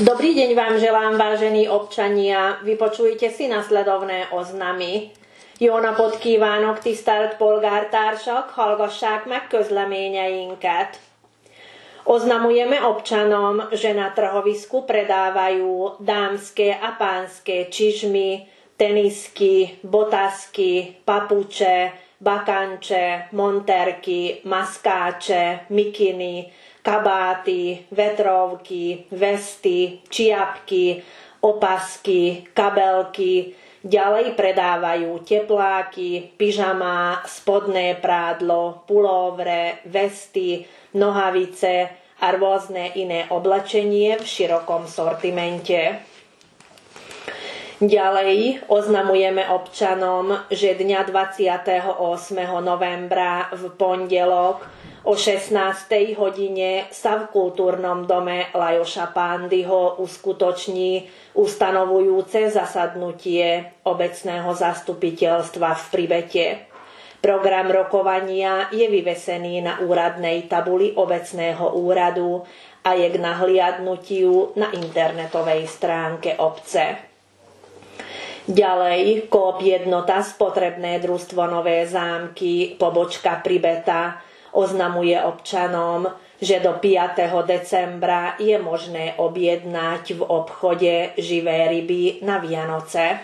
Dobrý deň vám želám, vážení občania. Vypočujte si nasledovné oznamy. Jó napot kívánok, tisztelt polgártársak, hallgassák meg közleményeinket. Oznamujeme občanom, že na trhovisku predávajú dámske a pánske čižmy, tenisky, botasky, papuče, bakanče, monterky, maskáče, mikiny, kabáty, vetrovky, vesty, čiapky, opasky, kabelky. Ďalej predávajú tepláky, pyžamá, spodné prádlo, pulóvre, vesty, nohavice a rôzne iné oblečenie v širokom sortimente. Ďalej oznamujeme občanom, že dňa 28. novembra v pondelok o 16. hodine sa v kultúrnom dome Lajoša Pándyho uskutoční ustanovujúce zasadnutie obecného zastupiteľstva v Pribete. Program rokovania je vyvesený na úradnej tabuli obecného úradu a je k nahliadnutiu na internetovej stránke obce. Ďalej, Coop Jednota Spotrebné družstvo Nové Zámky, pobočka Pribeta, oznamuje občanom, že do 5. decembra je možné objednať v obchode živé ryby na Vianoce.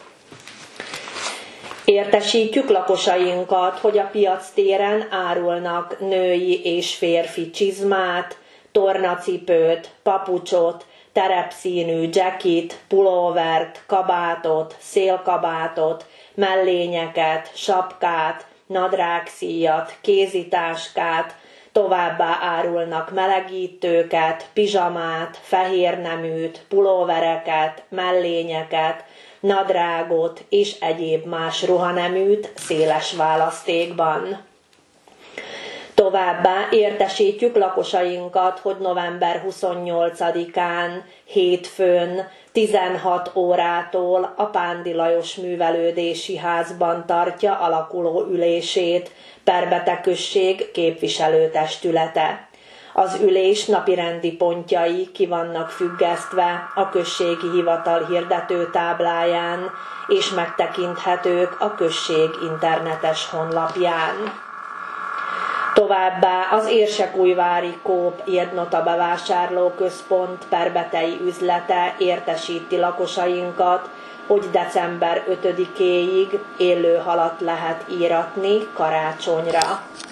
Értesítjük lakosainkat, hogy a piactéren árulnak női és férfi csizmát, tornacipőt, papucsot, terepszínű jackit, pulóvert, kabátot, szélkabátot, mellényeket, sapkát, nadrágszíjat, kézitáskát, továbbá árulnak melegítőket, pizsamát, fehérneműt, pulóvereket, mellényeket, nadrágot és egyéb más ruhaneműt széles választékban. Továbbá értesítjük lakosainkat, hogy november 28-án, hétfőn 16 órától a Pándy Lajos Művelődési Házban tartja alakuló ülését Perbete község képviselőtestülete. Az ülés napirendi pontjai ki vannak függesztve a községi hivatal hirdetőtábláján, és megtekinthetők a község internetes honlapján. Továbbá az Érsekújvári Coop Jednota bevásárlóközpont perbetei üzlete értesíti lakosainkat, hogy december 5-éig élő halat lehet íratni karácsonyra.